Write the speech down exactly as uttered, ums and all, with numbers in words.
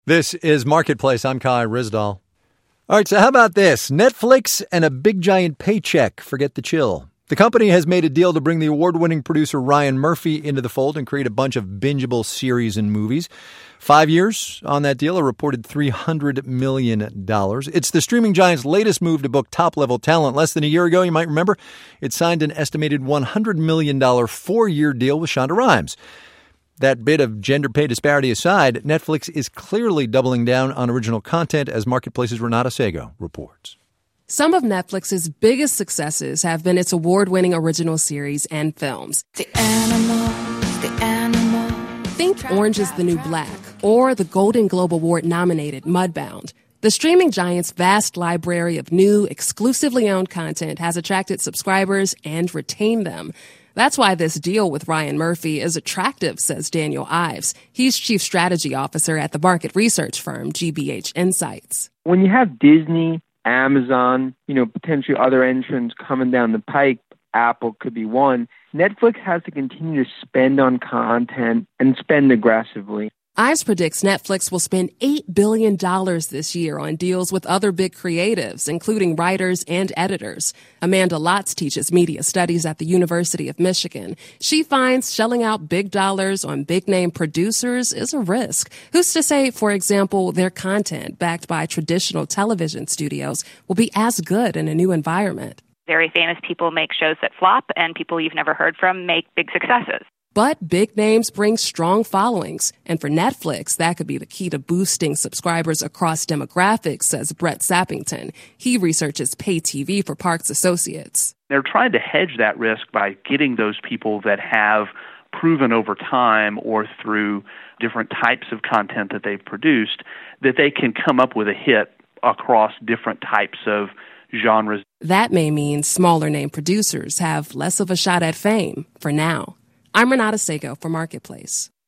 This is Marketplace. I'm Kai Rizdal. All right, so how about this? Netflix and a big giant paycheck. Forget the chill. The company has made a deal to bring the award-winning producer Ryan Murphy into the fold and create a bunch of bingeable series and movies. Five years on that deal, a reported three hundred million dollars. It's the streaming giant's latest move to book top-level talent. Less than a year ago, you might remember, it signed an estimated one hundred million dollars four-year deal with Shonda Rhimes. That bit of gender pay disparity aside, Netflix is clearly doubling down on original content, as Marketplace's Renata Sego reports. Some of Netflix's biggest successes have been its award-winning original series and films. The animals, the animals. Think Orange is the New Black or the Golden Globe Award-nominated Mudbound. The streaming giant's vast library of new, exclusively owned content has attracted subscribers and retained them. That's why this deal with Ryan Murphy is attractive, says Daniel Ives. He's chief strategy officer at the market research firm G B H Insights. When you have Disney, Amazon, you know, potentially other entrants coming down the pike, Apple could be one, Netflix has to continue to spend on content and spend aggressively. Ives predicts Netflix will spend eight billion dollars this year on deals with other big creatives, including writers and editors. Amanda Lotz teaches media studies at the University of Michigan. She finds shelling out big dollars on big-name producers is a risk. Who's to say, for example, their content, backed by traditional television studios, will be as good in a new environment? Very famous people make shows that flop, and people you've never heard from make big successes. But big names bring strong followings. And for Netflix, that could be the key to boosting subscribers across demographics, says Brett Sappington. He researches pay T V for Parks Associates. They're trying to hedge that risk by getting those people that have proven over time or through different types of content that they've produced that they can come up with a hit across different types of genres. That may mean smaller name producers have less of a shot at fame for now. I'm Renata Sego for Marketplace.